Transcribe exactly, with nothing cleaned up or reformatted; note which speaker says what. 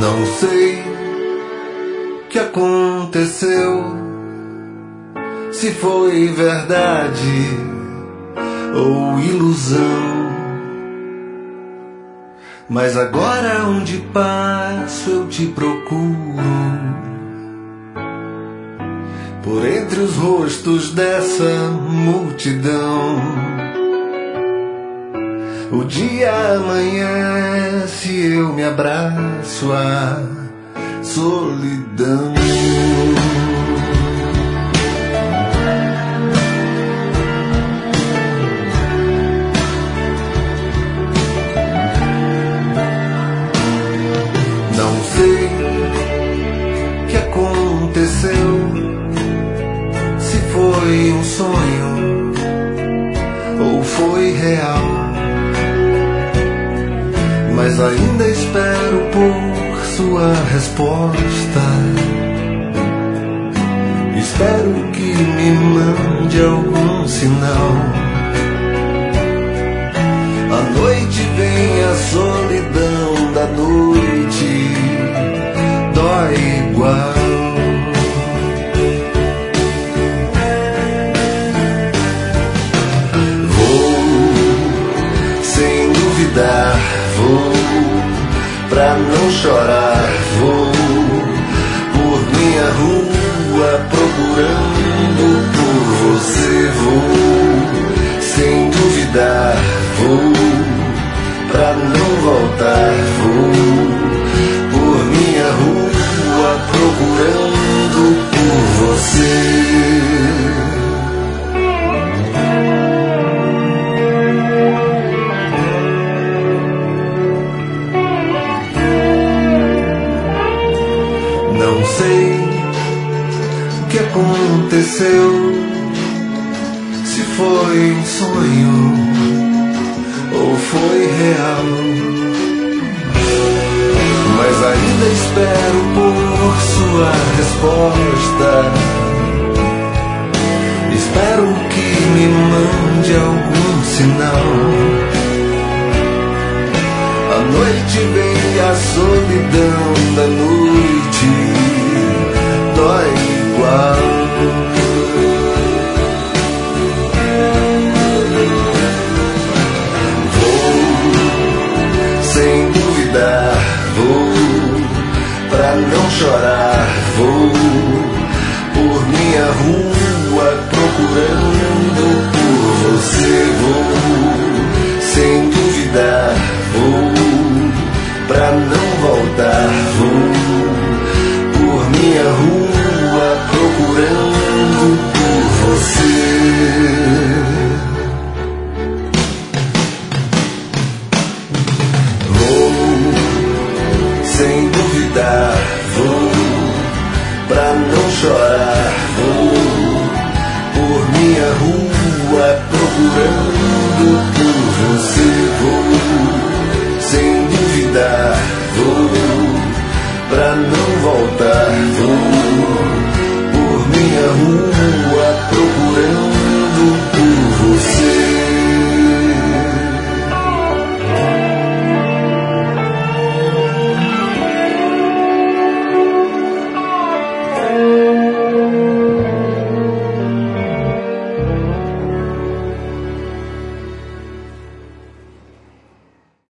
Speaker 1: Não sei o que aconteceu, se foi verdade ou ilusão, mas agora onde passo eu te procuro, por entre os rostos dessa multidão. O dia amanhece, eu me abraço à solidão. Não sei o que aconteceu, se foi um sonho ou foi real, mas ainda espero por sua resposta. Espero que me mande algum sinal. A noite vem, a solidão da noite dói igual. Vou, sem duvidar, vou pra não chorar, vou por minha rua procurando por você. Vou, sem duvidar, vou pra não voltar, vou por minha rua procurando por você. Não sei o que aconteceu, se foi um sonho ou foi real, mas ainda espero por sua resposta. Espero que me mande algum sinal. A noite vem, a solidão da noite dói igual. Vou, sem duvidar, vou pra não chorar, vou por minha rua procurando por você. Vou, sem duvidar, vou pra não voltar, vou por minha rua procurando por você. Vou, sem duvidar, vou pra não chorar, vou por minha rua procurando por você. Vou, sem duvidar, vou pra não voltar, vou por minha rua procurando